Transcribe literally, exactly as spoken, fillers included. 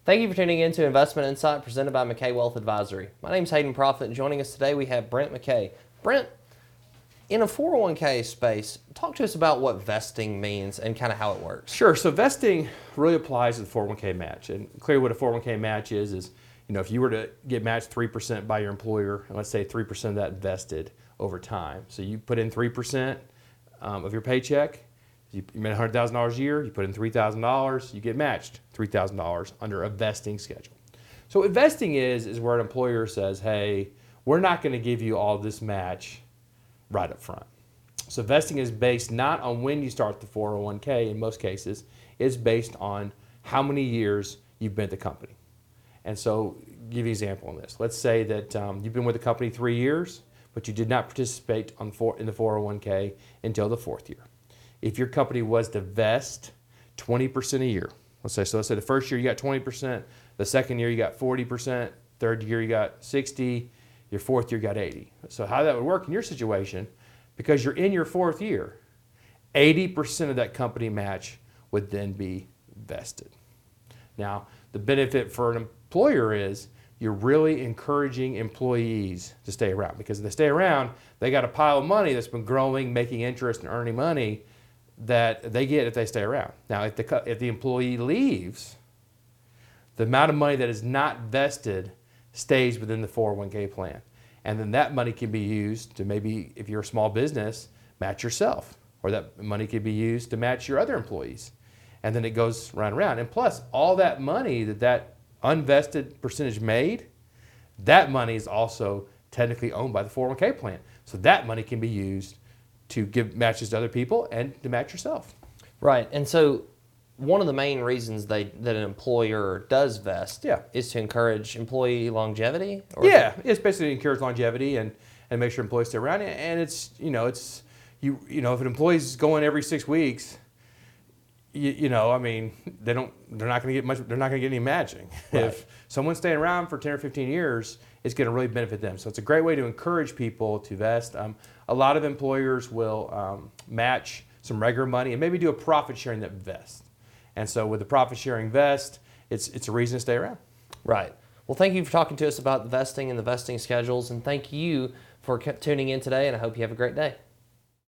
Thank you for tuning in to Investment Insight presented by McKay Wealth Advisory. My name is Hayden Profit, and joining us today we have Brent McKay. Brent, in a four oh one k space, talk to us about what vesting means and kind of how it works. Sure. So vesting really applies to the four oh one k match. And clearly what a four oh one k match is, is you know, if you were to get matched three percent by your employer, and let's say three percent of that vested over time. So you put in three percent um, of your paycheck, you made one hundred thousand dollars a year, you put in three thousand dollars, you get matched three thousand dollars under a vesting schedule. So what vesting is, is where an employer says, hey, we're not going to give you all this match right up front. So vesting is based not on when you start the four oh one k in most cases, it's based on how many years you've been at the company. And so give you an example on this. Let's say that um, you've been with the company three years, but you did not participate on four, in the four oh one k until the fourth year. If your company was to vest twenty percent a year, let's say, so let's say the first year you got twenty percent, the second year you got forty percent, third year you got sixty, your fourth year you got eighty. So how that would work in your situation, because you're in your fourth year, eighty percent of that company match would then be vested. Now, the benefit for an employer is you're really encouraging employees to stay around, because if they stay around, they got a pile of money that's been growing, making interest and earning money that they get if they stay around. Now, if the, if the employee leaves, the amount of money that is not vested stays within the four oh one k plan. And then that money can be used to maybe, if you're a small business, match yourself. Or that money could be used to match your other employees. And then it goes round and round. And plus, all that money that that unvested percentage made, that money is also technically owned by the four oh one k plan. So that money can be used to give matches to other people and to match yourself. Right, and so one of the main reasons they that an employer does vest yeah. is to encourage employee longevity? Or yeah, it's basically to encourage longevity and, and make sure employees stay around. And it's, you know, it's, you you know, if an employee's going every six weeks, you, you know, I mean, they don't, they're not going to get much, they're not going to get any matching. Right. If someone's staying around for ten or fifteen years, it's going to really benefit them. So it's a great way to encourage people to vest. Um, a lot of employers will um, match some regular money and maybe do a profit sharing that vests. And so with the profit sharing vest, it's, it's a reason to stay around. Right. Well, thank you for talking to us about the vesting and the vesting schedules, and thank you for tuning in today, and I hope you have a great day.